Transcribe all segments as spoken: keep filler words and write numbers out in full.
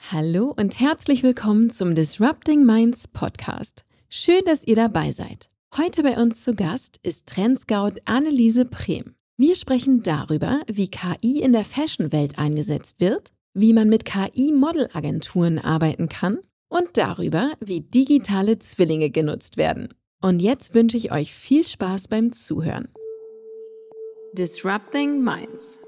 Hallo und herzlich willkommen zum Disrupting Minds Podcast. Schön, dass ihr dabei seid. Heute bei uns zu Gast ist Trendscout Anneliese Prehm. Wir sprechen darüber, wie K I in der Fashion-Welt eingesetzt wird, wie man mit K I-Modelagenturen arbeiten kann und darüber, wie digitale Zwillinge genutzt werden. Und jetzt wünsche ich euch viel Spaß beim Zuhören. Disrupting Minds.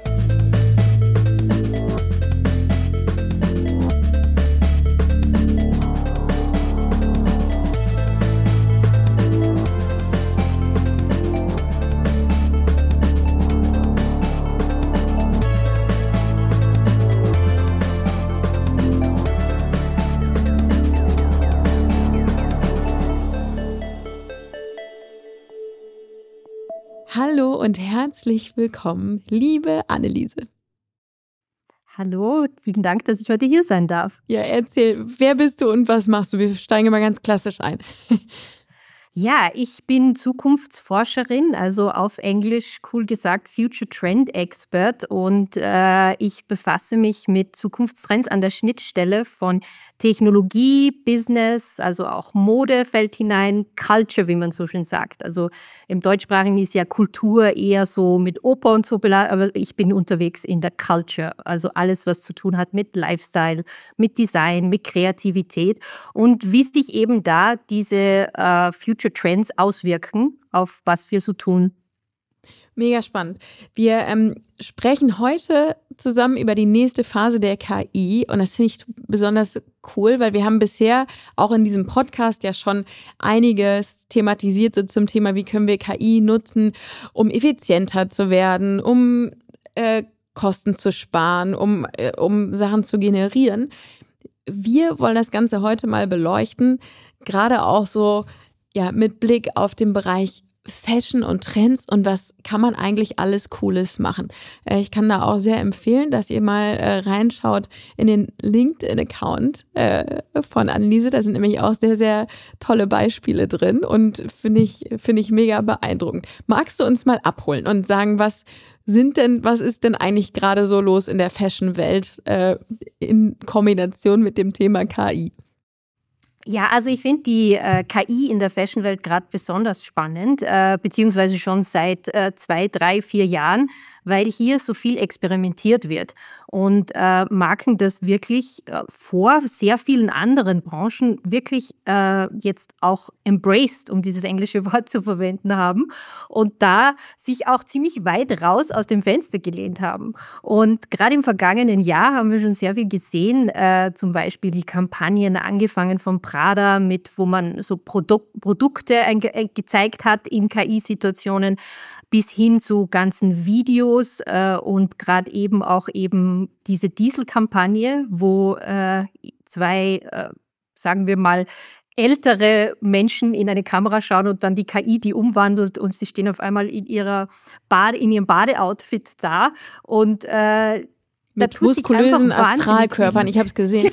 Hallo und herzlich willkommen, liebe Anneliese. Hallo, vielen Dank, dass ich heute hier sein darf. Ja, erzähl, wer bist du und was machst du? Wir steigen immer ganz klassisch ein. Ja, ich bin Zukunftsforscherin, also auf Englisch cool gesagt Future Trend Expert, und äh, ich befasse mich mit Zukunftstrends an der Schnittstelle von Technologie, Business, also auch Mode fällt hinein, Culture, wie man so schön sagt. Also im Deutschsprachigen ist ja Kultur eher so mit Oper und so belastet, aber ich bin unterwegs in der Culture, also alles, was zu tun hat mit Lifestyle, mit Design, mit Kreativität und wie sich eben da diese äh, Future Trends auswirken auf was wir so tun. Mega spannend. Wir ähm, sprechen heute zusammen über die nächste Phase der K I und das finde ich besonders cool, weil wir haben bisher auch in diesem Podcast ja schon einiges thematisiert so zum Thema, wie können wir K I nutzen, um effizienter zu werden, um äh, Kosten zu sparen, um, äh, um Sachen zu generieren. Wir wollen das Ganze heute mal beleuchten, gerade auch so ja, mit Blick auf den Bereich Fashion und Trends und was kann man eigentlich alles Cooles machen. Ich kann da auch sehr empfehlen, dass ihr mal äh, reinschaut in den LinkedIn-Account äh, von Anneliese. Da sind nämlich auch sehr, sehr tolle Beispiele drin und finde ich, finde ich mega beeindruckend. Magst du uns mal abholen und sagen, was sind denn, was ist denn eigentlich gerade so los in der Fashion-Welt äh, in Kombination mit dem Thema K I? Ja, also ich finde die äh, K I in der Fashionwelt gerade besonders spannend, äh, beziehungsweise schon seit äh, zwei, drei, vier Jahren, weil hier so viel experimentiert wird und äh, Marken das wirklich äh, vor sehr vielen anderen Branchen wirklich äh, jetzt auch embraced, um dieses englische Wort zu verwenden haben und da sich auch ziemlich weit raus aus dem Fenster gelehnt haben. Und gerade im vergangenen Jahr haben wir schon sehr viel gesehen, äh, zum Beispiel die Kampagnen angefangen von Prada, mit wo man so Produk- Produkte äh, gezeigt hat in K I-Situationen, bis hin zu ganzen Videos äh, und gerade eben auch eben diese Dieselkampagne, wo äh, zwei, äh, sagen wir mal, ältere Menschen in eine Kamera schauen und dann die K I die umwandelt und sie stehen auf einmal in, ihrer Bade, in ihrem Badeoutfit da und äh, mit muskulösen Astralkörpern, ich habe es gesehen.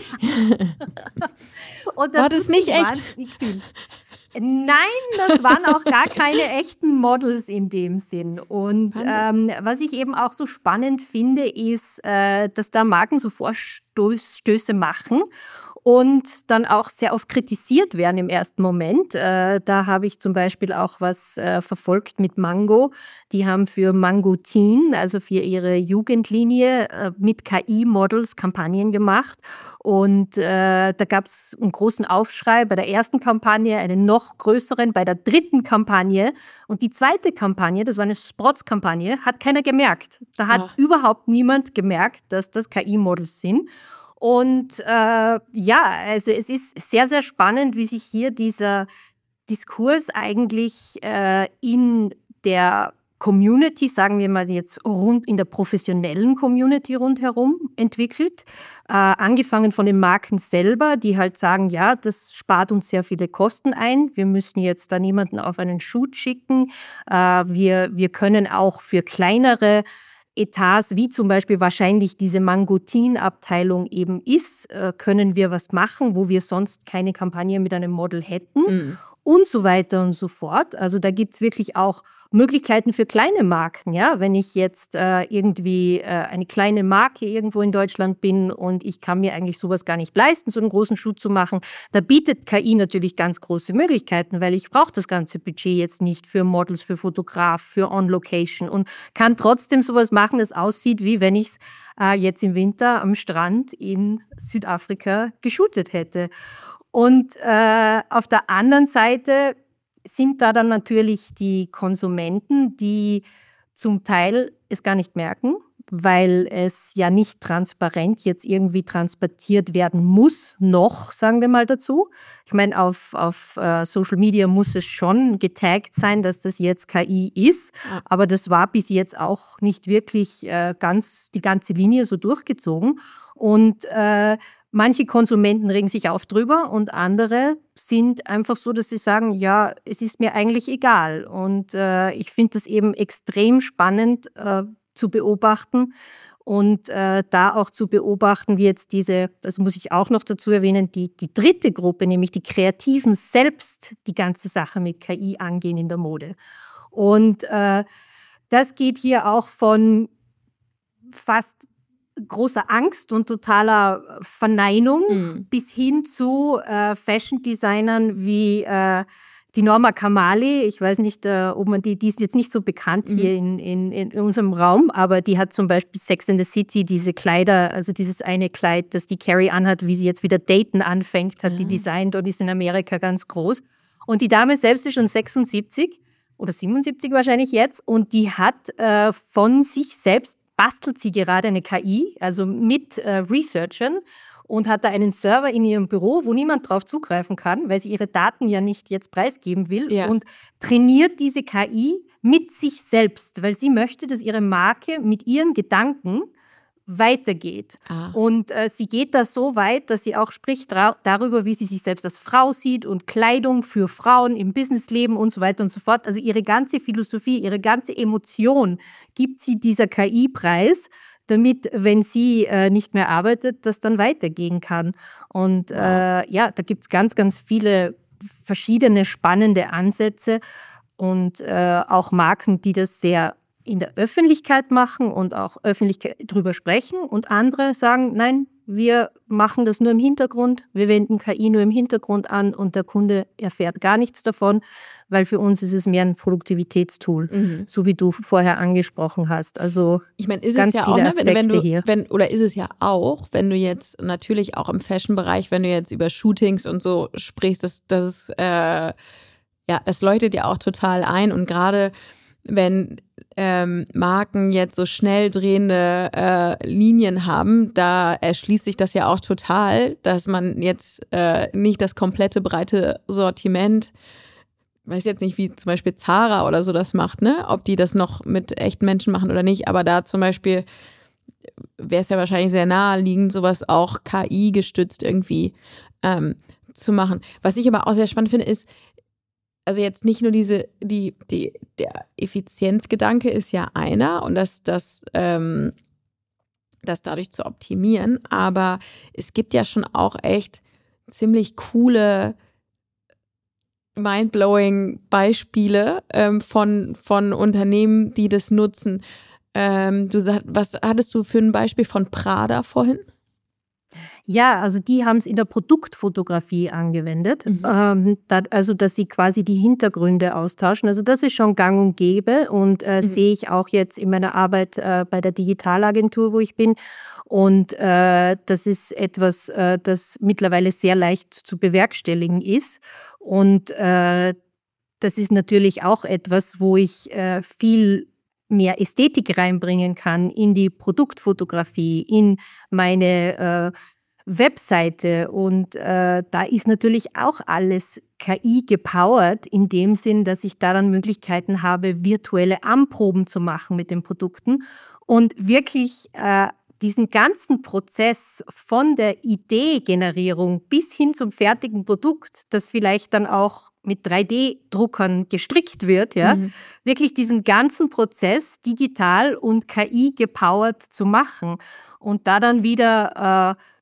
Und war das nicht echt? Viel. Nein, das waren auch gar keine echten Models in dem Sinn. Und ähm, was ich eben auch so spannend finde, ist, äh, dass da Marken so Vorstöße machen und dann auch sehr oft kritisiert werden im ersten Moment. Äh, da habe ich zum Beispiel auch was äh, verfolgt mit Mango. Die haben für Mango Teen, also für ihre Jugendlinie, äh, mit K I-Models Kampagnen gemacht. Und äh, da gab es einen großen Aufschrei bei der ersten Kampagne, einen noch größeren bei der dritten Kampagne. Und die zweite Kampagne, das war eine Sportskampagne, hat keiner gemerkt. Da hat Ach. überhaupt niemand gemerkt, dass das K I-Models sind. Und äh, ja, also es ist sehr, sehr spannend, wie sich hier dieser Diskurs eigentlich äh, in der Community, sagen wir mal jetzt rund in der professionellen Community rundherum entwickelt. Äh, angefangen von den Marken selber, die halt sagen, ja, das spart uns sehr viele Kosten ein. Wir müssen jetzt da niemanden auf einen Shoot schicken. Äh, wir, wir können auch für kleinere Etats, wie zum Beispiel wahrscheinlich diese Mango Teen-Abteilung eben ist, äh, können wir was machen, wo wir sonst keine Kampagne mit einem Model hätten. Mhm. und so weiter und so fort. Also da gibt es wirklich auch Möglichkeiten für kleine Marken. Ja? Wenn ich jetzt äh, irgendwie äh, eine kleine Marke irgendwo in Deutschland bin und ich kann mir eigentlich sowas gar nicht leisten, so einen großen Schuh zu machen, da bietet K I natürlich ganz große Möglichkeiten, weil ich brauche das ganze Budget jetzt nicht für Models, für Fotograf, für On-Location und kann trotzdem sowas machen, das aussieht, wie wenn ich es äh, jetzt im Winter am Strand in Südafrika geshootet hätte. Und äh, auf der anderen Seite sind da dann natürlich die Konsumenten, die zum Teil es gar nicht merken, weil es ja nicht transparent jetzt irgendwie transportiert werden muss, noch, sagen wir mal dazu. Ich meine, auf, auf uh, Social Media muss es schon getaggt sein, dass das jetzt K I ist, ja. Aber das war bis jetzt auch nicht wirklich äh, ganz die ganze Linie so durchgezogen. Und äh, manche Konsumenten regen sich auf drüber und andere sind einfach so, dass sie sagen, ja, es ist mir eigentlich egal. Und äh, ich finde das eben extrem spannend äh, zu beobachten und äh, da auch zu beobachten, wie jetzt diese, das muss ich auch noch dazu erwähnen, die, die dritte Gruppe, nämlich die Kreativen selbst, die ganze Sache mit K I angehen in der Mode. Und äh, das geht hier auch von fast großer Angst und totaler Verneinung mhm. bis hin zu äh, Fashion-Designern wie äh, die Norma Kamali. Ich weiß nicht, äh, ob man die, die ist jetzt nicht so bekannt mhm. hier in, in, in unserem Raum, aber die hat zum Beispiel Sex and the City, diese Kleider, also dieses eine Kleid, das die Carrie anhat, wie sie jetzt wieder daten anfängt, hat mhm. die designt und ist in Amerika ganz groß. Und die Dame selbst ist schon sechsundsiebzig oder siebenundsiebzig wahrscheinlich jetzt und die hat äh, von sich selbst bastelt sie gerade eine K I, also mit äh, Researchern und hat da einen Server in ihrem Büro, wo niemand drauf zugreifen kann, weil sie ihre Daten ja nicht jetzt preisgeben will ja. und trainiert diese K I mit sich selbst, weil sie möchte, dass ihre Marke mit ihren Gedanken weitergeht. Ah. Und äh, sie geht da so weit, dass sie auch spricht darüber, wie sie sich selbst als Frau sieht und Kleidung für Frauen im Businessleben und so weiter und so fort. Also ihre ganze Philosophie, ihre ganze Emotion gibt sie dieser K I preis, damit, wenn sie äh, nicht mehr arbeitet, das dann weitergehen kann. Und wow. äh, ja, da gibt es ganz, ganz viele verschiedene spannende Ansätze und äh, auch Marken, die das sehr in der Öffentlichkeit machen und auch öffentlich drüber sprechen und andere sagen, nein, wir machen das nur im Hintergrund, wir wenden K I nur im Hintergrund an und der Kunde erfährt gar nichts davon, weil für uns ist es mehr ein Produktivitätstool, mhm. so wie du vorher angesprochen hast. Also ich meine, ist ganz es ja viele auch, ne, Aspekte wenn, wenn du, hier. Wenn, oder ist es ja auch, wenn du jetzt natürlich auch im Fashion-Bereich, wenn du jetzt über Shootings und so sprichst, das, das, äh, ja, das leuchtet ja auch total ein und gerade wenn ähm, Marken jetzt so schnell drehende äh, Linien haben, da erschließt sich das ja auch total, dass man jetzt äh, nicht das komplette breite Sortiment, weiß jetzt nicht, wie zum Beispiel Zara oder so das macht, ne? Ob die das noch mit echten Menschen machen oder nicht, aber da zum Beispiel wäre es ja wahrscheinlich sehr naheliegend, sowas auch K I gestützt irgendwie ähm, zu machen. Was ich aber auch sehr spannend finde, ist, also jetzt nicht nur diese, die, die, der Effizienzgedanke ist ja einer und das, das, ähm, das dadurch zu optimieren, aber es gibt ja schon auch echt ziemlich coole, mindblowing Beispiele ähm, von, von Unternehmen, die das nutzen. Ähm, du sag, was hattest du für ein Beispiel von Prada vorhin? Ja, also die haben es in der Produktfotografie angewendet, mhm. ähm, da, also dass sie quasi die Hintergründe austauschen. Also das ist schon gang und gäbe und äh, mhm. sehe ich auch jetzt in meiner Arbeit äh, bei der Digitalagentur, wo ich bin. Und äh, das ist etwas, äh, das mittlerweile sehr leicht zu bewerkstelligen ist. Und äh, das ist natürlich auch etwas, wo ich äh, viel mehr Ästhetik reinbringen kann in die Produktfotografie, in meine äh, Webseite. Und äh, da ist natürlich auch alles K I gepowert, in dem Sinn, dass ich da dann Möglichkeiten habe, virtuelle Anproben zu machen mit den Produkten und wirklich äh, diesen ganzen Prozess von der Idee-Generierung bis hin zum fertigen Produkt, das vielleicht dann auch mit drei D Druckern gestrickt wird, ja, mhm. wirklich diesen ganzen Prozess digital und K I gepowert zu machen und da dann wieder äh,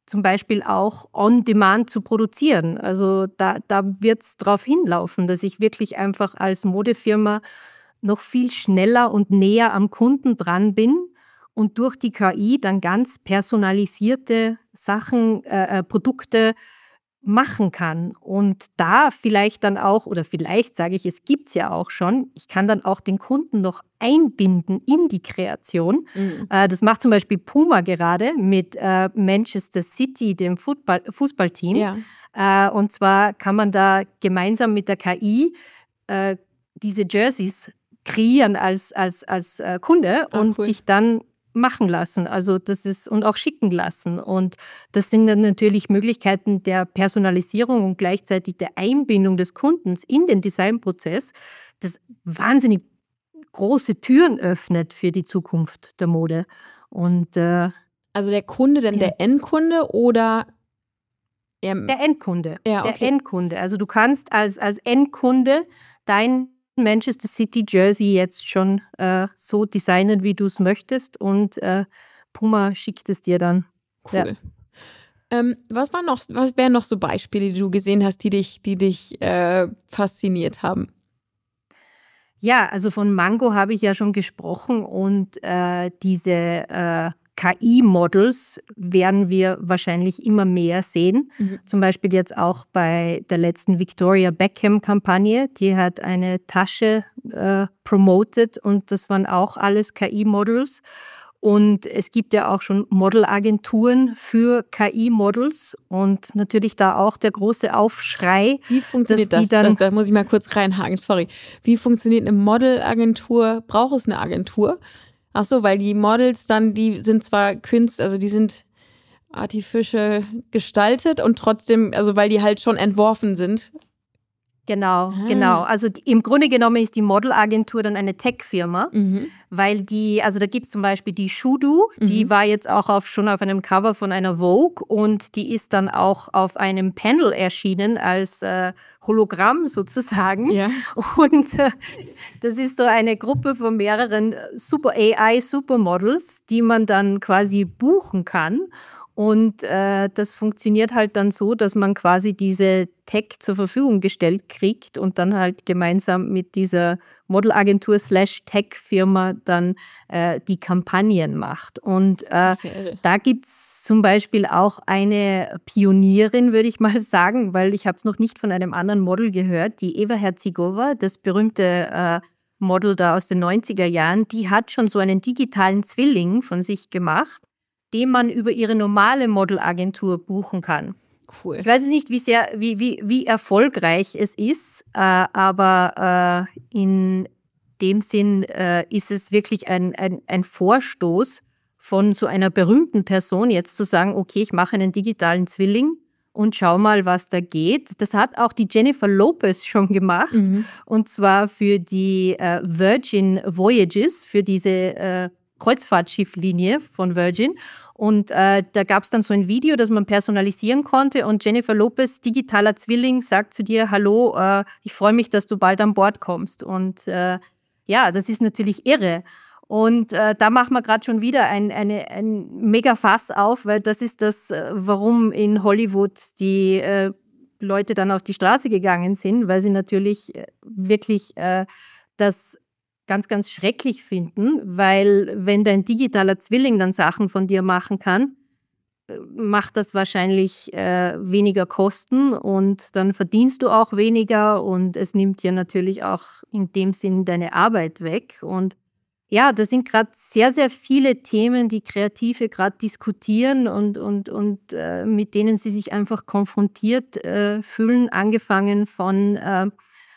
zum Beispiel auch on demand zu produzieren. Also da, da wird es darauf hinlaufen, dass ich wirklich einfach als Modefirma noch viel schneller und näher am Kunden dran bin und durch die K I dann ganz personalisierte Sachen, äh, Produkte machen kann. Und da vielleicht dann auch, oder vielleicht sage ich, es gibt es ja auch schon, ich kann dann auch den Kunden noch einbinden in die Kreation. Mhm. Äh, das macht zum Beispiel Puma gerade mit äh, Manchester City, dem Fußball, Fußballteam. Ja. Äh, und zwar kann man da gemeinsam mit der K I äh, diese Jerseys kreieren als, als, als äh, Kunde ah, und cool. sich dann machen lassen, also das ist und auch schicken lassen. Und das sind dann natürlich Möglichkeiten der Personalisierung und gleichzeitig der Einbindung des Kundens in den Designprozess, das wahnsinnig große Türen öffnet für die Zukunft der Mode. Und äh, also der Kunde, denn ja. der Endkunde oder der Endkunde, ja, okay. der Endkunde. Also du kannst als, als Endkunde dein Manchester City Jersey jetzt schon äh, so designen, wie du es möchtest und äh, Puma schickt es dir dann. Cool. Ja. Ähm, was war noch, was wären noch so Beispiele, die du gesehen hast, die dich, die dich äh, fasziniert haben? Ja, also von Mango habe ich ja schon gesprochen und äh, diese äh, K I-Models werden wir wahrscheinlich immer mehr sehen. Mhm. Zum Beispiel jetzt auch bei der letzten Victoria Beckham-Kampagne. Die hat eine Tasche äh, promoted und das waren auch alles K I-Models. Und es gibt ja auch schon Modelagenturen für K I-Models und natürlich da auch der große Aufschrei. Wie funktioniert das? Dann, das? Da muss ich mal kurz reinhaken, sorry. Wie funktioniert eine Modelagentur? Braucht es eine Agentur? Ach so, weil die Models dann, die sind zwar Künstler, also die sind artificial gestaltet und trotzdem, also weil die halt schon entworfen sind. Genau, ah. genau. Also die, im Grunde genommen ist die Modelagentur dann eine Tech-Firma, mhm. weil die, also da gibt es zum Beispiel die Shudu, mhm. die war jetzt auch auf, schon auf einem Cover von einer Vogue und die ist dann auch auf einem Panel erschienen als äh, Hologramm sozusagen. Ja. Und äh, das ist so eine Gruppe von mehreren Super A I-Supermodels, die man dann quasi buchen kann. Und äh, das funktioniert halt dann so, dass man quasi diese Tech zur Verfügung gestellt kriegt und dann halt gemeinsam mit dieser Modelagentur slash Tech-Firma dann äh, die Kampagnen macht. Und äh, da gibt es zum Beispiel auch eine Pionierin, würde ich mal sagen, weil ich habe es noch nicht von einem anderen Model gehört, die Eva Herzigova, das berühmte äh, Model da aus den neunziger Jahren, die hat schon so einen digitalen Zwilling von sich gemacht, den man über ihre normale Modelagentur buchen kann. Cool. Ich weiß jetzt nicht, wie sehr, wie, wie, wie erfolgreich es ist, äh, aber äh, in dem Sinn äh, ist es wirklich ein, ein, ein Vorstoß von so einer berühmten Person, jetzt zu sagen, okay, ich mache einen digitalen Zwilling und schau mal, was da geht. Das hat auch die Jennifer Lopez schon gemacht, mhm. und zwar für die äh, Virgin Voyages, für diese äh, Kreuzfahrtschifflinie von Virgin. Und äh, da gab es dann so ein Video, das man personalisieren konnte und Jennifer Lopez, digitaler Zwilling, sagt zu dir, hallo, äh, ich freue mich, dass du bald an Bord kommst. Und äh, ja, das ist natürlich irre. Und äh, da machen wir gerade schon wieder ein, eine, ein mega Fass auf, weil das ist das, äh, warum in Hollywood die äh, Leute dann auf die Straße gegangen sind, weil sie natürlich äh, wirklich äh, das ganz, ganz schrecklich finden, weil wenn dein digitaler Zwilling dann Sachen von dir machen kann, macht das wahrscheinlich äh, weniger Kosten und dann verdienst du auch weniger und es nimmt dir natürlich auch in dem Sinn deine Arbeit weg. Und ja, das sind gerade sehr, sehr viele Themen, die Kreative gerade diskutieren und, und, und äh, mit denen sie sich einfach konfrontiert äh, fühlen, angefangen von äh,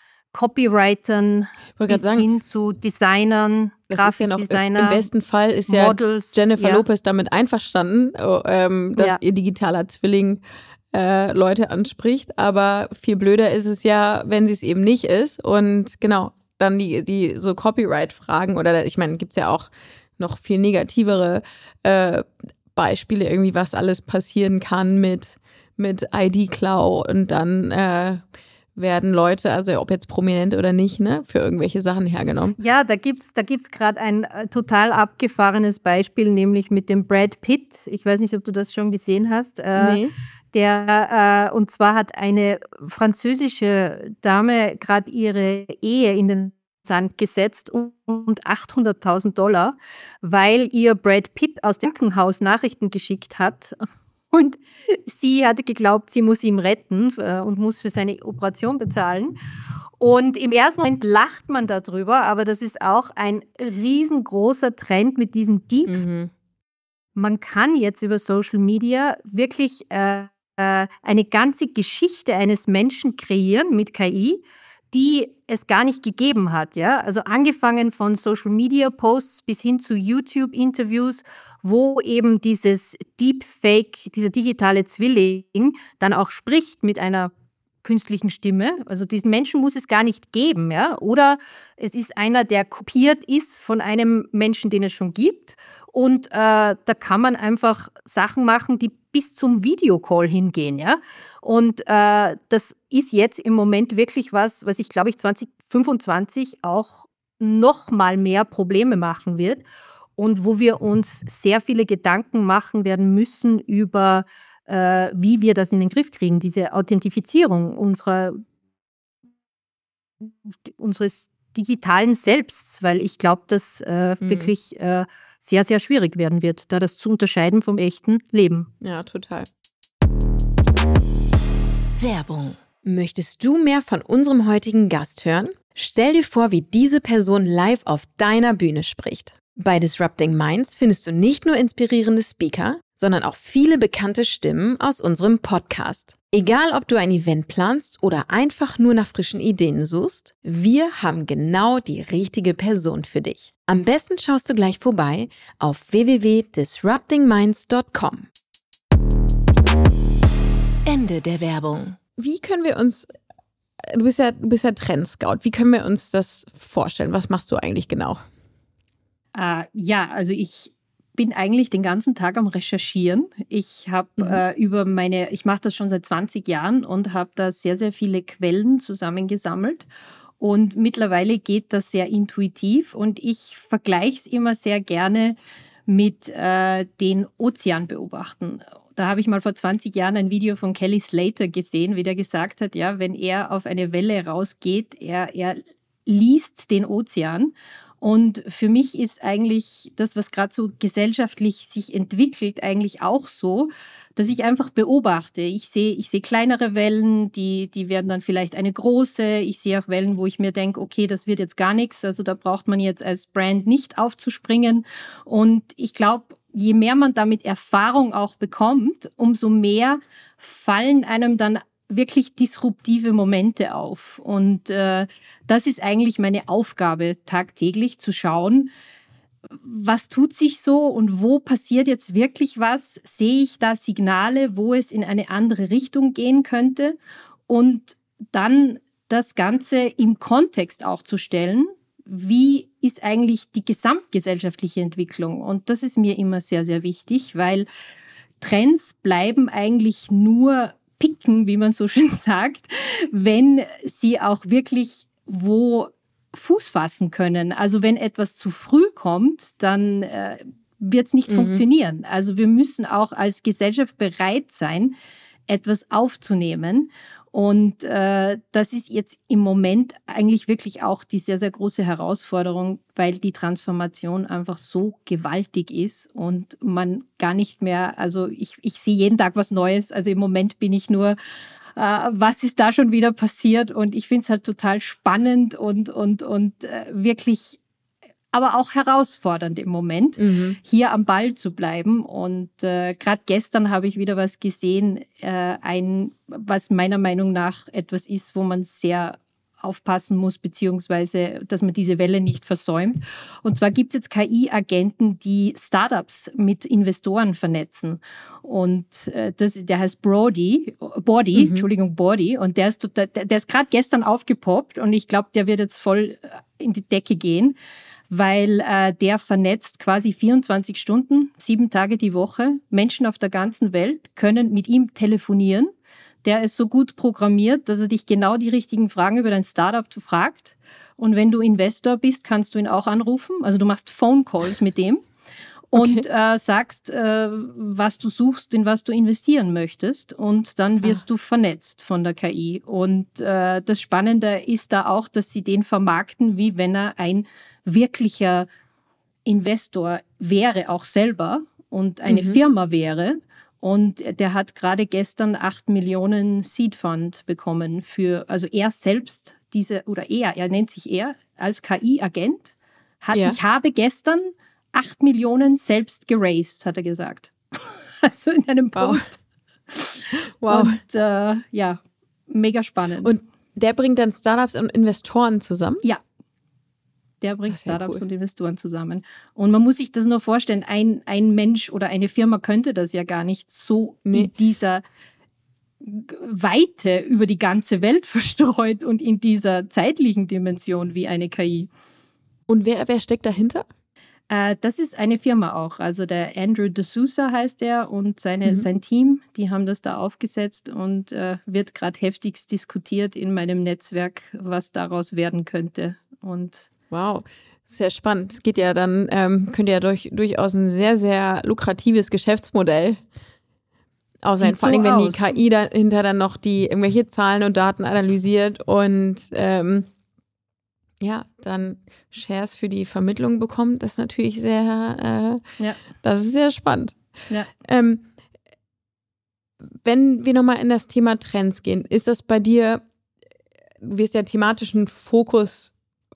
Copywritern bis sagen, hin zu Designern, Grafikdesigner. Ja im besten Fall ist ja Models, Jennifer ja. Lopez damit einverstanden, ähm, dass ja. ihr digitaler Zwilling äh, Leute anspricht. Aber viel blöder ist es ja, wenn sie es eben nicht ist. Und genau, dann die, die so Copyright-Fragen oder ich meine, gibt es ja auch noch viel negativere äh, Beispiele, irgendwie was alles passieren kann mit, mit I D-Klau und dann äh, werden Leute, also ob jetzt prominent oder nicht, ne, für irgendwelche Sachen hergenommen. Ja, da gibt's da gibt's gerade ein äh, total abgefahrenes Beispiel, nämlich mit dem Brad Pitt. Ich weiß nicht, ob du das schon gesehen hast. Äh, Nee. Der, äh, und zwar hat eine französische Dame gerade ihre Ehe in den Sand gesetzt und achthunderttausend Dollar, weil ihr Brad Pitt aus dem Krankenhaus Nachrichten geschickt hat. Und sie hatte geglaubt, sie muss ihn retten äh, und muss für seine Operation bezahlen. Und im ersten Moment lacht man darüber, aber das ist auch ein riesengroßer Trend mit diesen Deep. Mhm. Man kann jetzt über Social Media wirklich äh, äh, eine ganze Geschichte eines Menschen kreieren mit K I, die es gar nicht gegeben hat. Ja? Also angefangen von Social-Media-Posts bis hin zu YouTube-Interviews, wo eben dieses Deepfake, dieser digitale Zwilling dann auch spricht mit einer künstlichen Stimme. Also diesen Menschen muss es gar nicht geben. Ja? Oder es ist einer, der kopiert ist von einem Menschen, den es schon gibt. Und äh, da kann man einfach Sachen machen, die bis zum Videocall hingehen. Ja? Und äh, das ist jetzt im Moment wirklich was, was ich glaube ich zwanzig fünfundzwanzig auch noch mal mehr Probleme machen wird und wo wir uns sehr viele Gedanken machen werden müssen über, äh, wie wir das in den Griff kriegen, diese Authentifizierung unserer, unseres digitalen Selbsts, weil ich glaube, dass äh, mhm. wirklich äh, sehr, sehr schwierig werden wird, da das zu unterscheiden vom echten Leben. Ja, total. Werbung. Möchtest du mehr von unserem heutigen Gast hören? Stell dir vor, wie diese Person live auf deiner Bühne spricht. Bei Disrupting Minds findest du nicht nur inspirierende Speaker, sondern auch viele bekannte Stimmen aus unserem Podcast. Egal, ob du ein Event planst oder einfach nur nach frischen Ideen suchst, wir haben genau die richtige Person für dich. Am besten schaust du gleich vorbei auf w w w punkt disrupting minds punkt com. Ende der Werbung. Wie können wir uns, du bist ja, du bist ja Trendscout, wie können wir uns das vorstellen? Was machst du eigentlich genau? Uh, ja, also ich bin eigentlich den ganzen Tag am Recherchieren. Ich habe mhm. äh, über meine, ich mache das schon seit zwanzig Jahren und habe da sehr, sehr viele Quellen zusammengesammelt. Und mittlerweile geht das sehr intuitiv und ich vergleiche es immer sehr gerne mit äh, den Ozean beobachten. Da habe ich mal vor zwanzig Jahren ein Video von Kelly Slater gesehen, wie der gesagt hat, ja, wenn er auf eine Welle rausgeht, er, er liest den Ozean. Und für mich ist eigentlich das, was gerade so gesellschaftlich sich entwickelt, eigentlich auch so, dass ich einfach beobachte. Ich sehe ich sehe kleinere Wellen, die, die werden dann vielleicht eine große. Ich sehe auch Wellen, wo ich mir denke, okay, das wird jetzt gar nichts. Also da braucht man jetzt als Brand nicht aufzuspringen. Und ich glaube, je mehr man damit Erfahrung auch bekommt, umso mehr fallen einem dann wirklich disruptive Momente auf. Und äh, das ist eigentlich meine Aufgabe tagtäglich, zu schauen, was tut sich so und wo passiert jetzt wirklich was? Sehe ich da Signale, wo es in eine andere Richtung gehen könnte? Und dann das Ganze im Kontext auch zu stellen. Wie ist eigentlich die gesamtgesellschaftliche Entwicklung? Und das ist mir immer sehr, sehr wichtig, weil Trends bleiben eigentlich nur picken, wie man so schön sagt, wenn sie auch wirklich wo Fuß fassen können. Also wenn etwas zu früh kommt, dann äh, wird es nicht mhm. funktionieren. Also wir müssen auch als Gesellschaft bereit sein, etwas aufzunehmen. Und äh, das ist jetzt im Moment eigentlich wirklich auch die sehr, sehr große Herausforderung, weil die Transformation einfach so gewaltig ist und man gar nicht mehr, also ich, ich sehe jeden Tag was Neues. Also im Moment bin ich nur, äh, was ist da schon wieder passiert? Und ich finde es halt total spannend und, und, und äh, wirklich, aber auch herausfordernd im Moment, mhm. hier am Ball zu bleiben. Und äh, gerade gestern habe ich wieder was gesehen, äh, ein, was meiner Meinung nach etwas ist, wo man sehr aufpassen muss, beziehungsweise, dass man diese Welle nicht versäumt. Und zwar gibt es jetzt K I-Agenten, die Startups mit Investoren vernetzen. Und äh, das, der heißt Brody, Body, mhm. Entschuldigung, Body. Und der ist, total, der, der ist gerade gestern aufgepoppt und ich glaube, der wird jetzt voll in die Decke gehen, weil äh, der vernetzt quasi vierundzwanzig Stunden, sieben Tage die Woche. Menschen auf der ganzen Welt können mit ihm telefonieren. der ist so gut programmiert, dass er dich genau die richtigen Fragen über dein Startup fragt. Und wenn du Investor bist, kannst du ihn auch anrufen. Also du machst Phone Calls mit dem und okay. äh, sagst, äh, was du suchst, in was du investieren möchtest. Und dann wirst ah. du vernetzt von der K I. Und äh, das Spannende ist da auch, dass sie den vermarkten, wie wenn er ein wirklicher Investor wäre, auch selber und eine mhm. Firma wäre. Und der hat gerade gestern acht Millionen Seed Fund bekommen für, also er selbst, diese, oder er, er nennt sich er, als K I-Agent, hat, ja. ich habe gestern acht Millionen selbst geraced, hat er gesagt. Also in einem Post. Wow. wow. Und äh, ja, mega spannend. Und der bringt dann Startups und Investoren zusammen? Ja. Der bringt ja Startups cool. und Investoren zusammen. Und man muss sich das nur vorstellen, ein, ein Mensch oder eine Firma könnte das ja gar nicht so nee. in dieser Weite über die ganze Welt verstreut und in dieser zeitlichen Dimension wie eine K I. Und wer, wer steckt dahinter? Äh, das ist eine Firma auch. Also der Andrew D'Souza heißt er und seine, mhm. sein Team, die haben das da aufgesetzt und äh, wird gerade heftigst diskutiert in meinem Netzwerk, was daraus werden könnte. Und wow, sehr spannend. Es geht ja dann, ähm, könnte ja durch, durchaus ein sehr, sehr lukratives Geschäftsmodell auch sein. Vor allem, wenn die K I dahinter dann noch die irgendwelche Zahlen und Daten analysiert und ähm, ja, dann Shares für die Vermittlung bekommt, das ist natürlich sehr, äh, ja. das ist sehr spannend. Ja. Ähm, wenn wir nochmal in das Thema Trends gehen, ist das bei dir, du wirst ja thematischen Fokus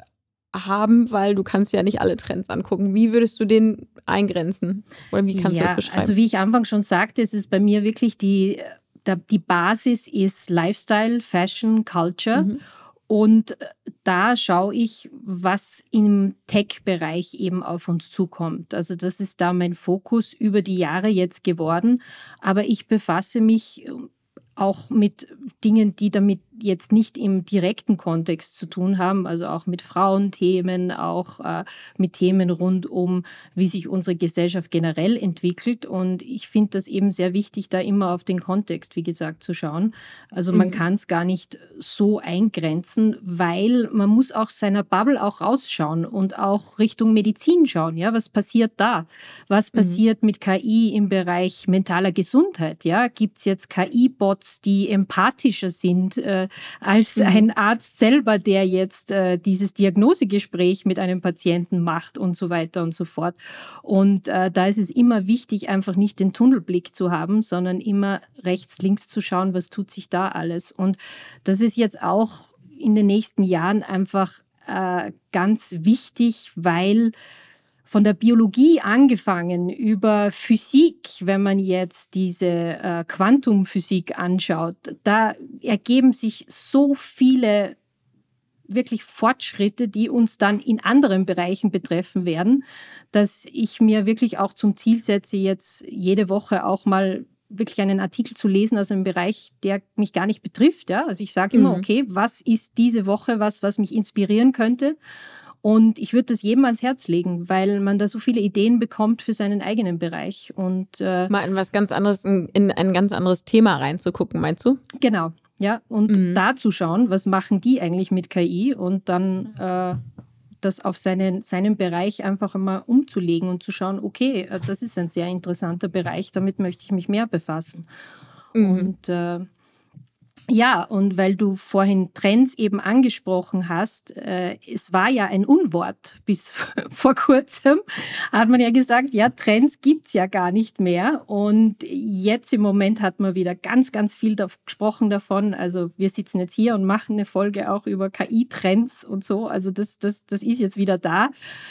haben, weil du kannst ja nicht alle Trends angucken. Wie würdest du den eingrenzen? Oder wie kannst ja, du das beschreiben? Also wie ich Anfang schon sagte, es ist bei mir wirklich die, die Basis ist Lifestyle, Fashion, Culture. Mhm. Und da schaue ich, was im Tech-Bereich eben auf uns zukommt. Also das ist da mein Fokus über die Jahre jetzt geworden. Aber ich befasse mich auch mit Dingen, die damit jetzt nicht im direkten Kontext zu tun haben, also auch mit Frauenthemen, auch äh, mit Themen rund um, wie sich unsere Gesellschaft generell entwickelt. Und ich finde das eben sehr wichtig, da immer auf den Kontext, wie gesagt, zu schauen. Also man mhm. kann es gar nicht so eingrenzen, weil man muss auch seiner Bubble auch rausschauen und auch Richtung Medizin schauen. Ja, was passiert da? Was mhm. passiert mit K I im Bereich mentaler Gesundheit? Ja, gibt es jetzt K I-Bots, die empathischer sind äh, als mhm. ein Arzt selber, der jetzt äh, dieses Diagnosegespräch mit einem Patienten macht und so weiter und so fort. Und äh, da ist es immer wichtig, einfach nicht den Tunnelblick zu haben, sondern immer rechts, links zu schauen, was tut sich da alles. Und das ist jetzt auch in den nächsten Jahren einfach äh, ganz wichtig, weil von der Biologie angefangen über Physik, wenn man jetzt diese äh, Quantumphysik anschaut, da ergeben sich so viele wirklich Fortschritte, die uns dann in anderen Bereichen betreffen werden, dass ich mir wirklich auch zum Ziel setze, jetzt jede Woche auch mal wirklich einen Artikel zu lesen aus einem Bereich, der mich gar nicht betrifft. Ja? Also ich sage immer, mhm. okay, was ist diese Woche was, was mich inspirieren könnte? Und ich würde das jedem ans Herz legen, weil man da so viele Ideen bekommt für seinen eigenen Bereich. Und äh, mal in was ganz anderes, in, in ein ganz anderes Thema reinzugucken, meinst du? Genau, ja. Und mhm. da zu schauen, was machen die eigentlich mit K I und dann äh, das auf seinen, seinen Bereich einfach einmal umzulegen und zu schauen, okay, das ist ein sehr interessanter Bereich, damit möchte ich mich mehr befassen. Mhm. Und äh, ja, und weil du vorhin Trends eben angesprochen hast, äh, es war ja ein Unwort bis vor kurzem, hat man ja gesagt, ja, Trends gibt's ja gar nicht mehr. Und jetzt im Moment hat man wieder ganz, ganz viel da gesprochen davon. Also wir sitzen jetzt hier und machen eine Folge auch über K I-Trends und so. Also das, das, das ist jetzt wieder da.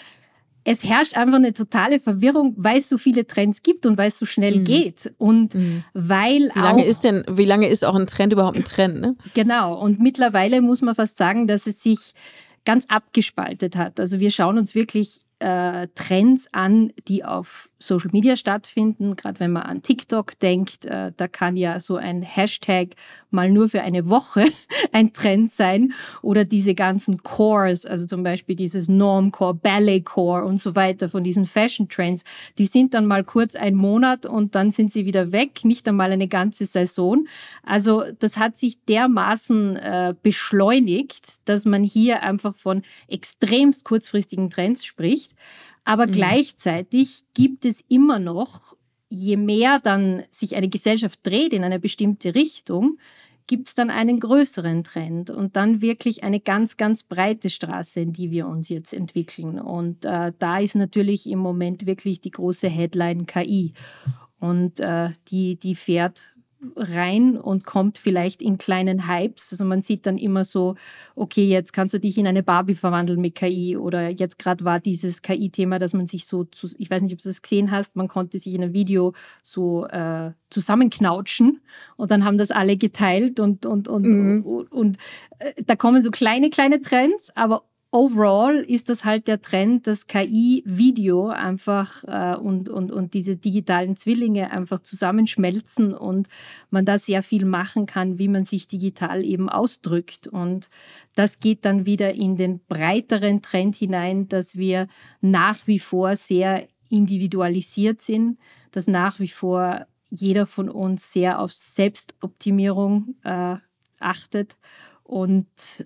Es herrscht einfach eine totale Verwirrung, weil es so viele Trends gibt und weil es so schnell mhm. geht. Und mhm. weil wie lange auch, ist denn, wie lange ist auch ein Trend überhaupt ein Trend, ne? Genau. Und mittlerweile muss man fast sagen, dass es sich ganz abgespaltet hat. Also wir schauen uns wirklich äh, Trends an, die auf Social Media stattfinden, gerade wenn man an TikTok denkt, äh, da kann ja so ein Hashtag mal nur für eine Woche ein Trend sein oder diese ganzen Cores, also zum Beispiel dieses Normcore, Balletcore und so weiter von diesen Fashion Trends, die sind dann mal kurz ein Monat und dann sind sie wieder weg, nicht einmal eine ganze Saison. Also das hat sich dermaßen äh, beschleunigt, dass man hier einfach von extremst kurzfristigen Trends spricht. Aber mhm. gleichzeitig gibt es immer noch, je mehr dann sich eine Gesellschaft dreht in eine bestimmte Richtung, gibt es dann einen größeren Trend und dann wirklich eine ganz, ganz breite Straße, in die wir uns jetzt entwickeln. Und äh, da ist natürlich im Moment wirklich die große Headline K I. Und äh, die, die fährt rein und kommt vielleicht in kleinen Hypes. Also man sieht dann immer so, okay, jetzt kannst du dich in eine Barbie verwandeln mit K I oder jetzt gerade war dieses K I-Thema, dass man sich so, zu, ich weiß nicht, ob du das gesehen hast, man konnte sich in einem Video so äh, zusammenknautschen und dann haben das alle geteilt und, und, und, mhm. und, und, und äh, da kommen so kleine, kleine Trends, aber overall ist das halt der Trend, dass K I-Video einfach äh, und, und, und diese digitalen Zwillinge einfach zusammenschmelzen und man da sehr viel machen kann, wie man sich digital eben ausdrückt. Und das geht dann wieder in den breiteren Trend hinein, dass wir nach wie vor sehr individualisiert sind, dass nach wie vor jeder von uns sehr auf Selbstoptimierung äh, achtet und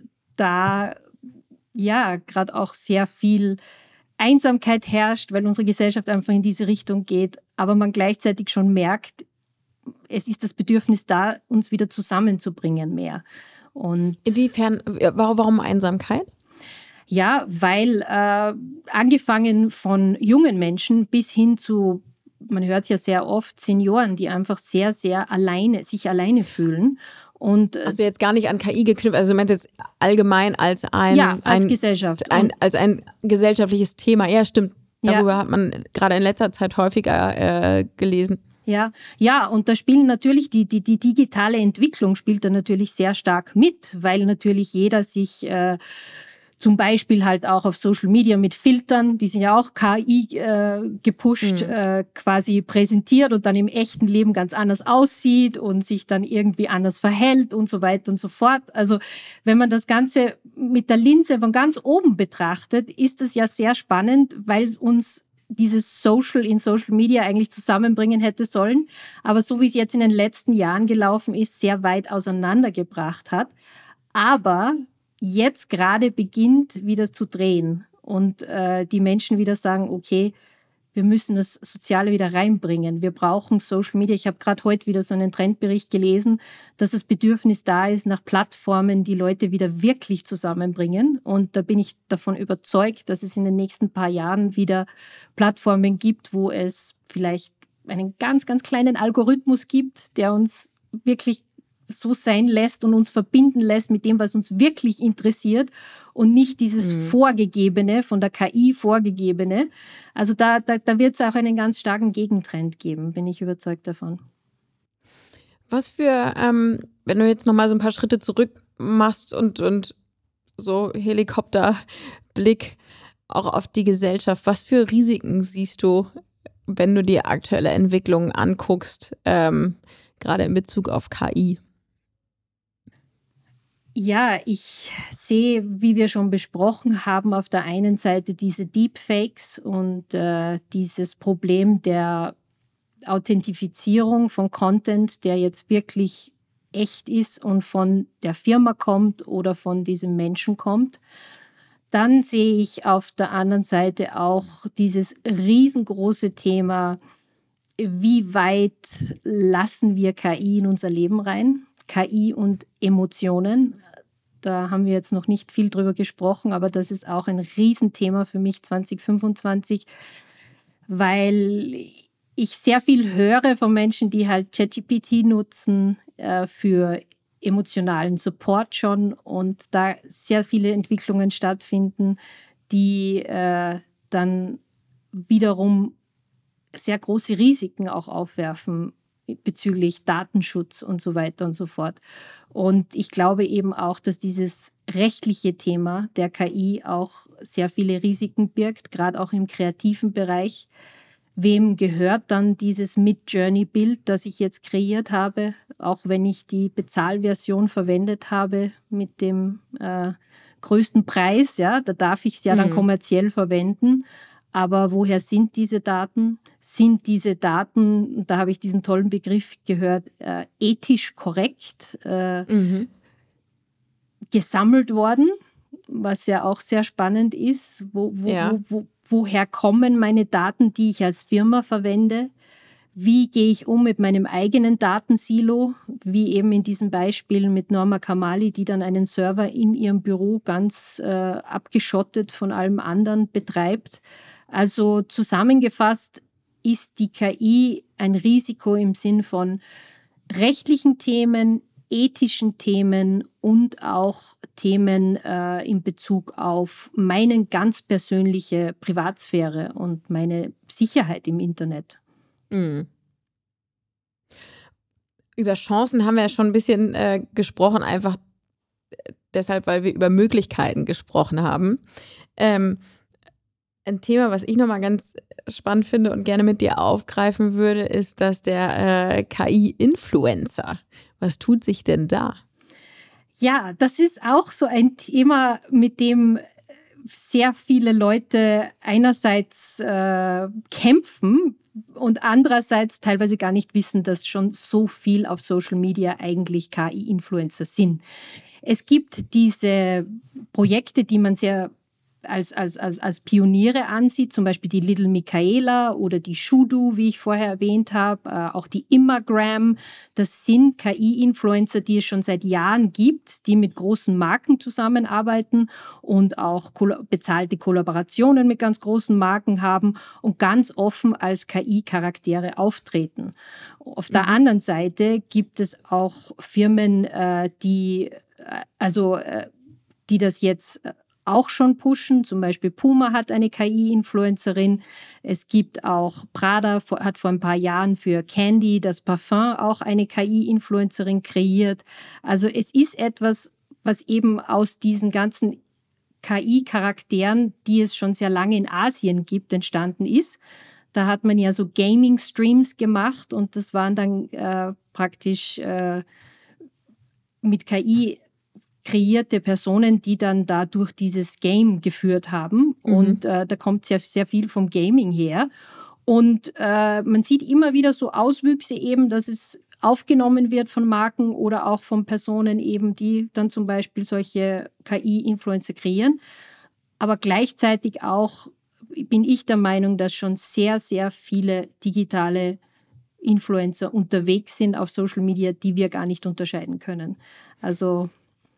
da ja, gerade auch sehr viel Einsamkeit herrscht, weil unsere Gesellschaft einfach in diese Richtung geht, aber man gleichzeitig schon merkt, es ist das Bedürfnis da, uns wieder zusammenzubringen mehr. Und inwiefern, warum Einsamkeit? Ja, weil äh, angefangen von jungen Menschen bis hin zu, man hört es ja sehr oft, Senioren, die einfach sehr, sehr alleine, sich alleine fühlen. Und, hast du jetzt gar nicht an K I geknüpft, also du meinst jetzt allgemein als ein, ja, als ein, Gesellschaft. Ein, als ein gesellschaftliches Thema. Ja, stimmt. Darüber ja. hat man gerade in letzter Zeit häufiger äh, gelesen. Ja, ja, und da spielen natürlich die, die, die digitale Entwicklung spielt da natürlich sehr stark mit, weil natürlich jeder sich äh, zum Beispiel halt auch auf Social Media mit Filtern, die sind ja auch K I äh, gepusht, mhm. äh, quasi präsentiert und dann im echten Leben ganz anders aussieht und sich dann irgendwie anders verhält und so weiter und so fort. Also wenn man das Ganze mit der Linse von ganz oben betrachtet, ist das ja sehr spannend, weil es uns dieses Social in Social Media eigentlich zusammenbringen hätte sollen, aber so wie es jetzt in den letzten Jahren gelaufen ist, sehr weit auseinandergebracht hat. Aber jetzt gerade beginnt wieder zu drehen und äh, die Menschen wieder sagen, okay, wir müssen das Soziale wieder reinbringen. Wir brauchen Social Media. Ich habe gerade heute wieder so einen Trendbericht gelesen, dass das Bedürfnis da ist nach Plattformen, die Leute wieder wirklich zusammenbringen. Und da bin ich davon überzeugt, dass es in den nächsten paar Jahren wieder Plattformen gibt, wo es vielleicht einen ganz, ganz kleinen Algorithmus gibt, der uns wirklich so sein lässt und uns verbinden lässt mit dem, was uns wirklich interessiert und nicht dieses mhm. Vorgegebene, von der K I vorgegebene. Also da, da, da wird es auch einen ganz starken Gegentrend geben, bin ich überzeugt davon. Was für, ähm, wenn du jetzt nochmal so ein paar Schritte zurück machst und, und so Helikopterblick auch auf die Gesellschaft, was für Risiken siehst du, wenn du dir aktuelle Entwicklungen anguckst, ähm, gerade in Bezug auf K I? Ja, ich sehe, wie wir schon besprochen haben, auf der einen Seite diese Deepfakes und äh, dieses Problem der Authentifizierung von Content, der jetzt wirklich echt ist und von der Firma kommt oder von diesem Menschen kommt. Dann sehe ich auf der anderen Seite auch dieses riesengroße Thema, wie weit lassen wir K I in unser Leben rein? K I und Emotionen. Da haben wir jetzt noch nicht viel drüber gesprochen, aber das ist auch ein Riesenthema für mich zwanzig fünfundzwanzig, weil ich sehr viel höre von Menschen, die halt ChatGPT nutzen äh, für emotionalen Support schon und da sehr viele Entwicklungen stattfinden, die äh, dann wiederum sehr große Risiken auch aufwerfen bezüglich Datenschutz und so weiter und so fort. Und ich glaube eben auch, dass dieses rechtliche Thema der K I auch sehr viele Risiken birgt, gerade auch im kreativen Bereich, wem gehört dann dieses Mid-Journey-Bild, das ich jetzt kreiert habe, auch wenn ich die Bezahlversion verwendet habe mit dem äh, größten Preis, ja, da darf ich es ja mhm. dann kommerziell verwenden. Aber woher sind diese Daten? Sind diese Daten, da habe ich diesen tollen Begriff gehört, äh, ethisch korrekt äh, mhm. gesammelt worden, was ja auch sehr spannend ist. Wo, wo, ja. wo, wo, woher kommen meine Daten, die ich als Firma verwende? Wie gehe ich um mit meinem eigenen Datensilo, wie eben in diesem Beispiel mit Norma Kamali, die dann einen Server in ihrem Büro ganz äh, abgeschottet von allem anderen betreibt. Also zusammengefasst ist die K I ein Risiko im Sinn von rechtlichen Themen, ethischen Themen und auch Themen äh, in Bezug auf meine ganz persönliche Privatsphäre und meine Sicherheit im Internet. Mhm. Über Chancen haben wir ja schon ein bisschen äh, gesprochen, einfach deshalb, weil wir über Möglichkeiten gesprochen haben. Ähm, ein Thema, was ich nochmal ganz spannend finde und gerne mit dir aufgreifen würde, ist, dass der äh, K I-Influencer, was tut sich denn da? Ja, das ist auch so ein Thema, mit dem sehr viele Leute einerseits äh, kämpfen und andererseits teilweise gar nicht wissen, dass schon so viel auf Social Media eigentlich K I-Influencer sind. Es gibt diese Projekte, die man sehr als, als, als, als Pioniere ansieht, zum Beispiel die Little Michaela oder die Shudu, wie ich vorher erwähnt habe, äh, auch die Immagram. Das sind K I-Influencer, die es schon seit Jahren gibt, die mit großen Marken zusammenarbeiten und auch koll- bezahlte Kollaborationen mit ganz großen Marken haben und ganz offen als K I-Charaktere auftreten. Auf der mhm. anderen Seite gibt es auch Firmen, äh, die, äh, also, äh, die das jetzt äh, auch schon pushen. Zum Beispiel Puma hat eine K I-Influencerin. Es gibt auch Prada, hat vor ein paar Jahren für Candy, das Parfum, auch eine K I-Influencerin kreiert. Also es ist etwas, was eben aus diesen ganzen K I-Charakteren, die es schon sehr lange in Asien gibt, entstanden ist. Da hat man ja so Gaming-Streams gemacht und das waren dann äh, praktisch äh, mit K I kreierte Personen, die dann dadurch dieses Game geführt haben. Mhm. Und äh, da kommt sehr, sehr viel vom Gaming her. Und äh, man sieht immer wieder so Auswüchse eben, dass es aufgenommen wird von Marken oder auch von Personen eben, die dann zum Beispiel solche K I-Influencer kreieren. Aber gleichzeitig auch bin ich der Meinung, dass schon sehr, sehr viele digitale Influencer unterwegs sind auf Social Media, die wir gar nicht unterscheiden können. Also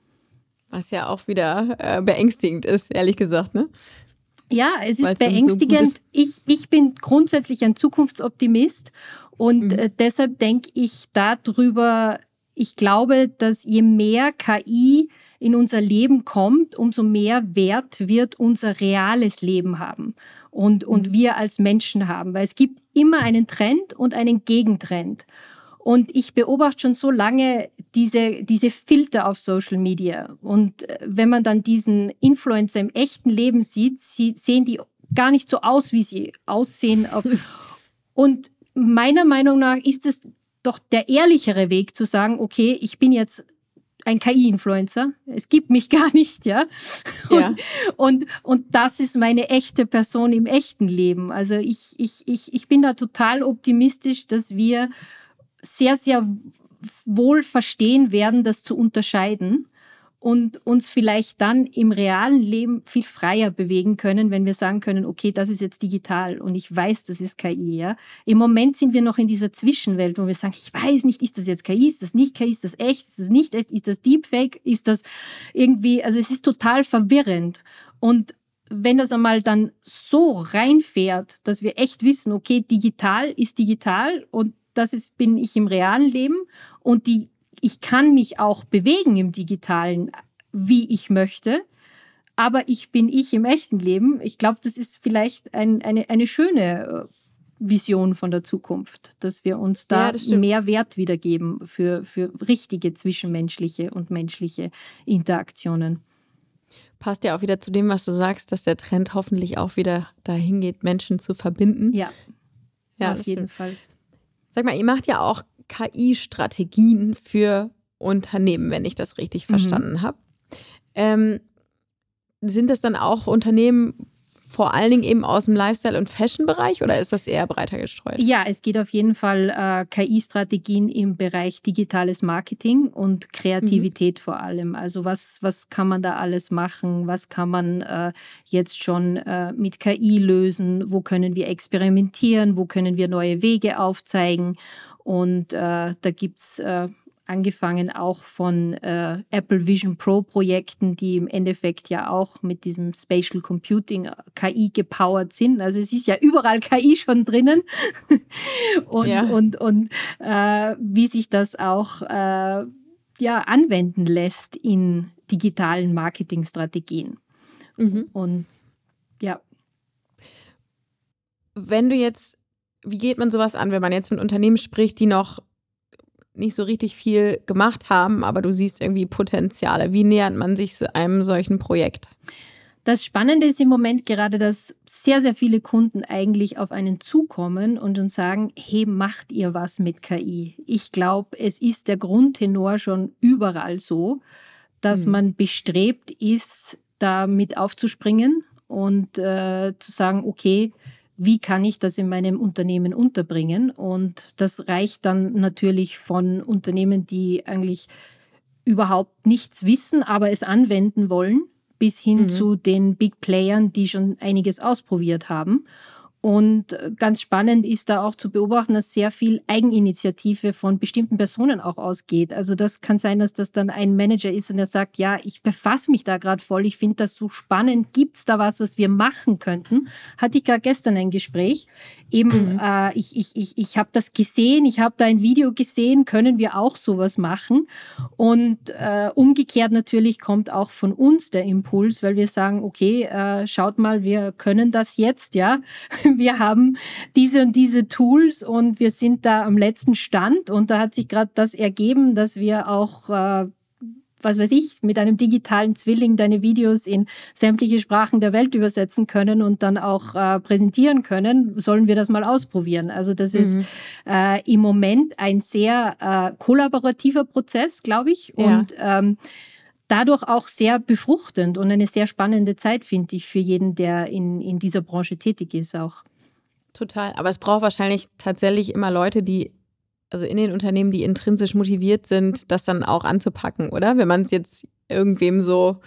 was ja auch wieder äh, beängstigend ist, ehrlich gesagt, ne? Ja, es ist Weil's beängstigend. So ich, ich bin grundsätzlich ein Zukunftsoptimist und mhm. äh, deshalb denke ich darüber, ich glaube, dass je mehr K I in unser Leben kommt, umso mehr Wert wird unser reales Leben haben und, mhm. und wir als Menschen haben. Weil es gibt immer einen Trend und einen Gegentrend. Und ich beobachte schon so lange diese, diese Filter auf Social Media. Und wenn man dann diesen Influencer im echten Leben sieht, sie, sehen die gar nicht so aus, wie sie aussehen. Und meiner Meinung nach ist es doch der ehrlichere Weg zu sagen, okay, ich bin jetzt ein K I-Influencer. Es gibt mich gar nicht, ja. ja. Und, und, und das ist meine echte Person im echten Leben. Also ich, ich, ich, ich bin da total optimistisch, dass wir sehr, sehr wohl verstehen werden, das zu unterscheiden und uns vielleicht dann im realen Leben viel freier bewegen können, wenn wir sagen können, okay, das ist jetzt digital und ich weiß, das ist K I. Ja? Im Moment sind wir noch in dieser Zwischenwelt, wo wir sagen, ich weiß nicht, ist das jetzt K I, ist das nicht K I, ist das echt, ist das nicht echt, ist das Deepfake, ist das irgendwie, also es ist total verwirrend. Und wenn das einmal dann so reinfährt, dass wir echt wissen, okay, digital ist digital und das ist, bin ich im realen Leben und die, ich kann mich auch bewegen im Digitalen, wie ich möchte, aber ich bin ich im echten Leben. Ich glaube, das ist vielleicht ein, eine, eine schöne Vision von der Zukunft, dass wir uns da ja, mehr Wert wiedergeben für, für richtige zwischenmenschliche und menschliche Interaktionen. Passt ja auch wieder zu dem, was du sagst, dass der Trend hoffentlich auch wieder dahin geht, Menschen zu verbinden. Ja. Ja, auf jeden stimmt. Fall. Sag mal, ihr macht ja auch K I-Strategien für Unternehmen, wenn ich das richtig verstanden mhm. habe. Ähm, sind das dann auch Unternehmen vor allen Dingen eben aus dem Lifestyle- und Fashion-Bereich oder ist das eher breiter gestreut? Ja, es geht auf jeden Fall äh, K I-Strategien im Bereich digitales Marketing und Kreativität mhm. vor allem. Also was, was kann man da alles machen? Was kann man äh, jetzt schon äh, mit K I lösen? Wo können wir experimentieren? Wo können wir neue Wege aufzeigen? Und äh, da gibt es äh, angefangen auch von äh, Apple Vision Pro Projekten, die im Endeffekt ja auch mit diesem Spatial Computing K I gepowert sind. Also es ist ja überall K I schon drinnen. und, ja. und, und äh, wie sich das auch äh, ja, anwenden lässt in digitalen Marketingstrategien. Mhm. Und ja. Wenn du jetzt, wie geht man sowas an, wenn man jetzt mit Unternehmen spricht, die noch nicht so richtig viel gemacht haben, aber du siehst irgendwie Potenziale. Wie nähert man sich einem solchen Projekt? Das Spannende ist im Moment gerade, dass sehr, sehr viele Kunden eigentlich auf einen zukommen und uns sagen, hey, macht ihr was mit K I? Ich glaube, es ist der Grundtenor schon überall so, dass hm. man bestrebt ist, damit aufzuspringen und äh, zu sagen, okay, wie kann ich das in meinem Unternehmen unterbringen? Und das reicht dann natürlich von Unternehmen, die eigentlich überhaupt nichts wissen, aber es anwenden wollen, bis hin mhm. zu den Big Playern, die schon einiges ausprobiert haben. Und ganz spannend ist da auch zu beobachten, dass sehr viel Eigeninitiative von bestimmten Personen auch ausgeht. Also das kann sein, dass das dann ein Manager ist und der sagt, ja, ich befasse mich da gerade voll, ich finde das so spannend, gibt es da was, was wir machen könnten? Hatte ich gerade gestern ein Gespräch. Eben, mhm. äh, ich, ich, ich, ich habe das gesehen, ich habe da ein Video gesehen, können wir auch sowas machen? Und äh, umgekehrt natürlich kommt auch von uns der Impuls, weil wir sagen, okay, äh, schaut mal, wir können das jetzt, ja. Wir haben diese und diese Tools und wir sind da am letzten Stand und da hat sich gerade das ergeben, dass wir auch, äh, was weiß ich, mit einem digitalen Zwilling deine Videos in sämtliche Sprachen der Welt übersetzen können und dann auch äh, präsentieren können. Sollen wir das mal ausprobieren? Also das mhm. ist äh, im Moment ein sehr äh, kollaborativer Prozess, glaube ich. Ja. Und ähm, dadurch auch sehr befruchtend und eine sehr spannende Zeit, finde ich, für jeden, der in, in dieser Branche tätig ist auch. Total. Aber es braucht wahrscheinlich tatsächlich immer Leute, die, also in den Unternehmen, die intrinsisch motiviert sind, das dann auch anzupacken, oder? Wenn man es jetzt irgendwem so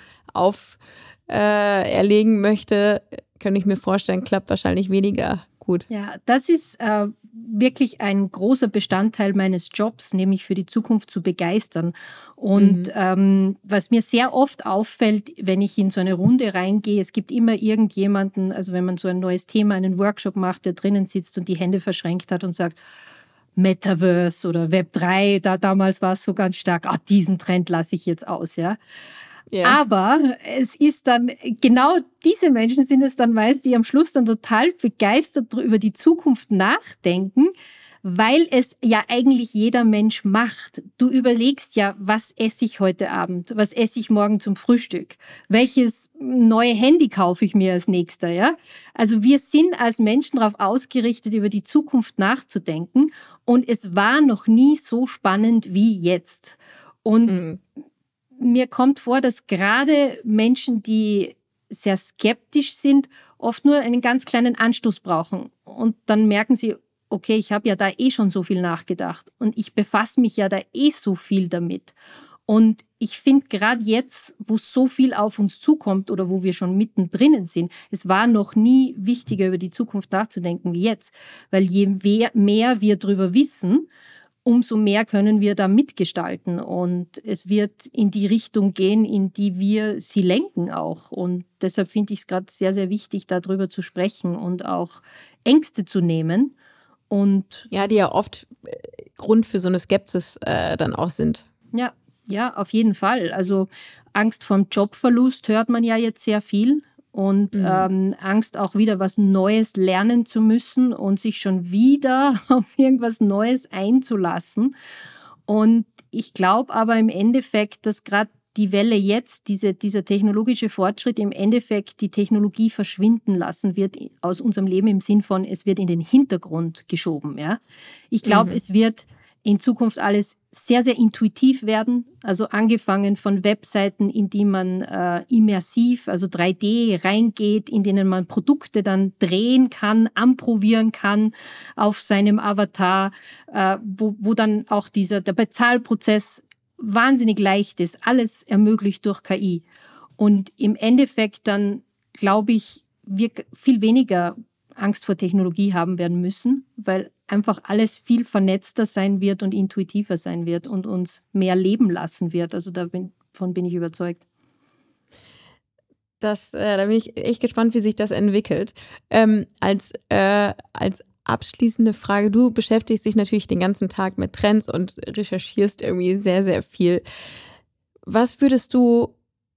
auferlegen äh, möchte, könnte ich mir vorstellen, klappt wahrscheinlich weniger gut. Ja, das ist äh, wirklich ein großer Bestandteil meines Jobs, nämlich für die Zukunft zu begeistern. Und mhm. ähm, was mir sehr oft auffällt, wenn ich in so eine Runde reingehe, es gibt immer irgendjemanden, also wenn man so ein neues Thema, einen Workshop macht, der drinnen sitzt und die Hände verschränkt hat und sagt, Metaverse oder Web drei, da damals war es so ganz stark, ah, diesen Trend lasse ich jetzt aus, ja. Yeah. Aber es ist dann, genau diese Menschen sind es dann meist, die am Schluss dann total begeistert über die Zukunft nachdenken, weil es ja eigentlich jeder Mensch macht. Du überlegst ja, was esse ich heute Abend, was esse ich morgen zum Frühstück, welches neue Handy kaufe ich mir als nächster, ja? Also wir sind als Menschen darauf ausgerichtet, über die Zukunft nachzudenken und es war noch nie so spannend wie jetzt. Und mm. mir kommt vor, dass gerade Menschen, die sehr skeptisch sind, oft nur einen ganz kleinen Anstoß brauchen. Und dann merken sie, okay, ich habe ja da eh schon so viel nachgedacht und ich befasse mich ja da eh so viel damit. Und ich finde gerade jetzt, wo so viel auf uns zukommt oder wo wir schon mittendrin sind, es war noch nie wichtiger, über die Zukunft nachzudenken wie jetzt. Weil je mehr wir darüber wissen, umso mehr können wir da mitgestalten und es wird in die Richtung gehen, in die wir sie lenken auch. Und deshalb finde ich es gerade sehr, sehr wichtig, darüber zu sprechen und auch Ängste zu nehmen. Und ja, die ja oft Grund für so eine Skepsis äh, dann auch sind. Ja, ja, auf jeden Fall. Also Angst vorm Jobverlust hört man ja jetzt sehr viel. Und mhm. ähm, Angst auch wieder was Neues lernen zu müssen und sich schon wieder auf irgendwas Neues einzulassen. Und ich glaube aber im Endeffekt, dass gerade die Welle jetzt, diese, dieser technologische Fortschritt im Endeffekt die Technologie verschwinden lassen wird aus unserem Leben im Sinn von, es wird in den Hintergrund geschoben. Ja? Ich glaube, mhm. es wird in Zukunft alles sehr, sehr intuitiv werden. Also angefangen von Webseiten, in die man äh, immersiv, also drei D reingeht, in denen man Produkte dann drehen kann, anprobieren kann auf seinem Avatar, äh, wo, wo dann auch dieser, der Bezahlprozess wahnsinnig leicht ist. Alles ermöglicht durch K I. Und im Endeffekt dann, glaube ich, wir viel weniger Angst vor Technologie haben werden müssen, weil einfach alles viel vernetzter sein wird und intuitiver sein wird und uns mehr leben lassen wird. Also davon bin ich überzeugt. Das, äh, da bin ich echt gespannt, wie sich das entwickelt. Ähm, als, äh, als abschließende Frage, du beschäftigst dich natürlich den ganzen Tag mit Trends und recherchierst irgendwie sehr, sehr viel. Was würdest du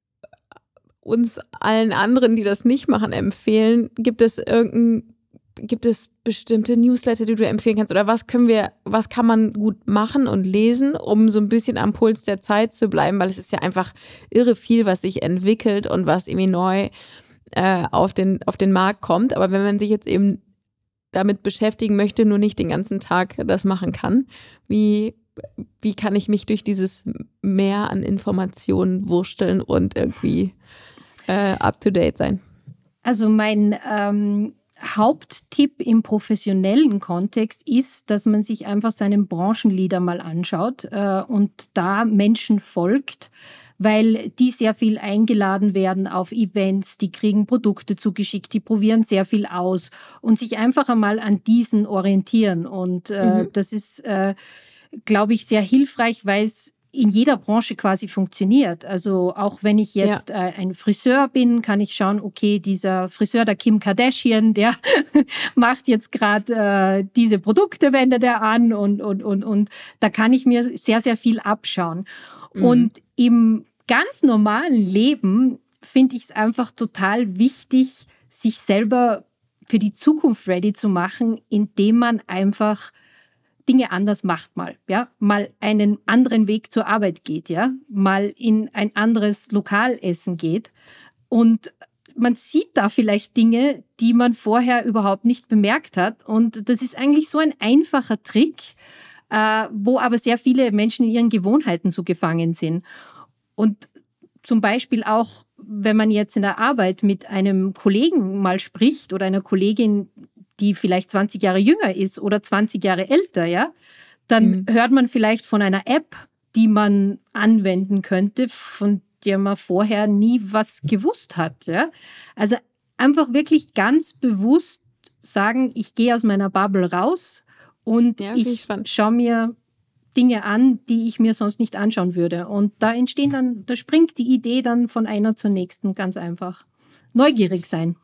uns allen anderen, die das nicht machen, empfehlen? Gibt es irgendein Gibt es bestimmte Newsletter, die du empfehlen kannst? Oder was können wir, was kann man gut machen und lesen, um so ein bisschen am Puls der Zeit zu bleiben? Weil es ist ja einfach irre viel, was sich entwickelt und was irgendwie neu äh, auf den, auf den Markt kommt. Aber wenn man sich jetzt eben damit beschäftigen möchte, nur nicht den ganzen Tag das machen kann, wie, wie kann ich mich durch dieses Meer an Informationen wursteln und irgendwie äh, up to date sein? Also mein ähm Haupttipp im professionellen Kontext ist, dass man sich einfach seinen Branchenleader mal anschaut äh, und da Menschen folgt, weil die sehr viel eingeladen werden auf Events, die kriegen Produkte zugeschickt, die probieren sehr viel aus und sich einfach einmal an diesen orientieren. Und äh, mhm. das ist, äh, glaube ich, sehr hilfreich, weil es in jeder Branche quasi funktioniert. Also auch wenn ich jetzt ja. äh, ein Friseur bin, kann ich schauen, okay, dieser Friseur der Kim Kardashian, der macht jetzt gerade äh, diese Produkte, wendet er an und, und, und, und da kann ich mir sehr, sehr viel abschauen. Mhm. Und im ganz normalen Leben finde ich es einfach total wichtig, sich selber für die Zukunft ready zu machen, indem man einfach Dinge anders macht mal, ja, mal einen anderen Weg zur Arbeit geht, ja, mal in ein anderes Lokal essen geht und man sieht da vielleicht Dinge, die man vorher überhaupt nicht bemerkt hat und das ist eigentlich so ein einfacher Trick, äh, wo aber sehr viele Menschen in ihren Gewohnheiten so gefangen sind und zum Beispiel auch, wenn man jetzt in der Arbeit mit einem Kollegen mal spricht oder einer Kollegin, die vielleicht zwanzig Jahre jünger ist oder zwanzig Jahre älter, ja, dann mhm. hört man vielleicht von einer App, die man anwenden könnte, von der man vorher nie was gewusst hat. Ja. Also einfach wirklich ganz bewusst sagen, ich gehe aus meiner Bubble raus und ja, ich schaue mir Dinge an, die ich mir sonst nicht anschauen würde. Und da entstehen dann, da springt die Idee dann von einer zur nächsten, ganz einfach. Neugierig sein.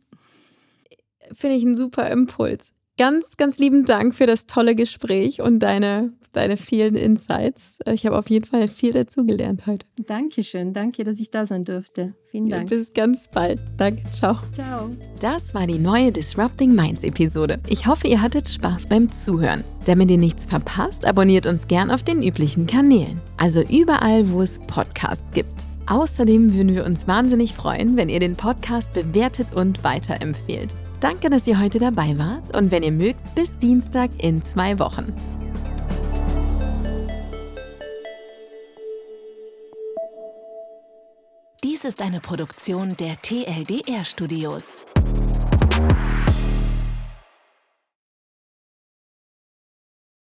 Finde ich einen super Impuls. Ganz, ganz lieben Dank für das tolle Gespräch und deine, deine vielen Insights. Ich habe auf jeden Fall viel dazugelernt heute. Dankeschön. Danke, dass ich da sein durfte. Vielen Dank. Ja, bis ganz bald. Danke. Ciao. Ciao. Das war die neue Disrupting Minds Episode. Ich hoffe, ihr hattet Spaß beim Zuhören. Damit ihr nichts verpasst, abonniert uns gern auf den üblichen Kanälen. Also überall, wo es Podcasts gibt. Außerdem würden wir uns wahnsinnig freuen, wenn ihr den Podcast bewertet und weiterempfehlt. Danke, dass ihr heute dabei wart und wenn ihr mögt, bis Dienstag in zwei Wochen. Dies ist eine Produktion der T L D R Studios.